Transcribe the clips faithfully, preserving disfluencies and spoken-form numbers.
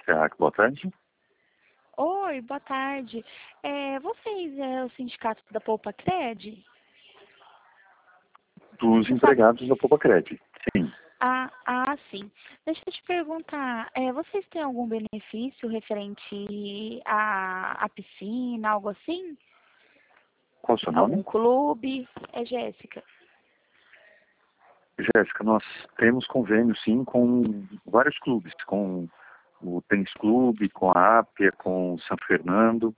Serrac, boa tarde. Oi, boa tarde. É, vocês é o sindicato da Poupa Cred? Dos Você empregados sabe? da Popacred, sim. Ah, ah, sim. Deixa eu te perguntar, é, vocês têm algum benefício referente à, à piscina, algo assim? Qual o seu Algum nome? clube? É Jéssica. Jéssica, nós temos convênio, sim, com vários clubes, com o Tênis Clube, com a Ápia, com o São Fernando.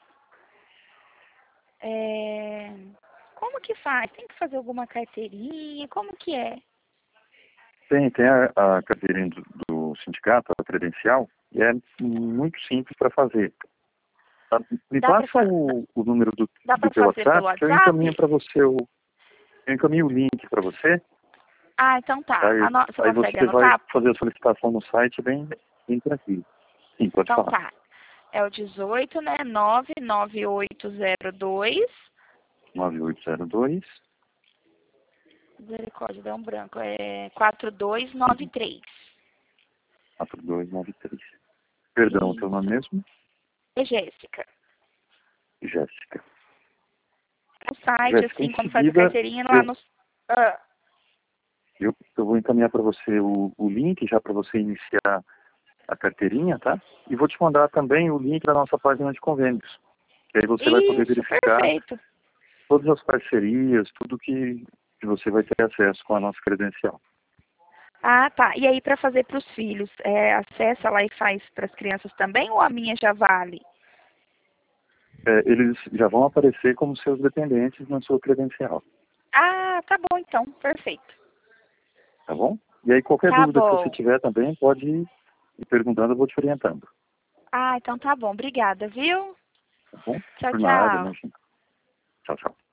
É, como que faz? Tem que fazer alguma carteirinha? Como que é? Tem, tem a, a carteirinha do, do sindicato, a credencial, e é muito simples para fazer. Tá? Me Dá para passa o, o número do, dá do para teu fazer pelo WhatsApp, que eu encaminho WhatsApp? para você o, eu encaminho o link para você. Ah, então tá. Aí, Ano- Você aí consegue você vai anotar? fazer a solicitação no site bem, bem tranquilo. Sim, pode Então falar. tá. É o dezoito, né? nove nove oito zero dois. nove oito zero dois, Misericórdia, deu um branco. É quatro dois nove três. quatro dois nove três. Perdão, o teu nome Isso. mesmo? É Jéssica. Jéssica. O site, Jéssica, em assim, quando faz a seguida, carteirinha lá eu, no. Ah, eu, eu vou encaminhar para você o, o link já para você iniciar a carteirinha, tá? E vou te mandar também o link da nossa página de convênios. Que aí você vai poder isso, verificar perfeito. todas as parcerias, tudo que, que você vai ter acesso com a nossa credencial. Ah, tá. E aí, para fazer para os filhos, é, acessa lá e faz para as crianças também ou a minha já vale? É, eles já vão aparecer como seus dependentes na sua credencial, Ah, tá bom então. Perfeito. tá bom? E aí qualquer Tá dúvida que você bom. tiver também, pode ir me perguntando, eu vou te orientando. Ah, então tá bom. Obrigada, viu? Tá bom? Tchau, Por nada, tchau. imagina. Tchau, tchau.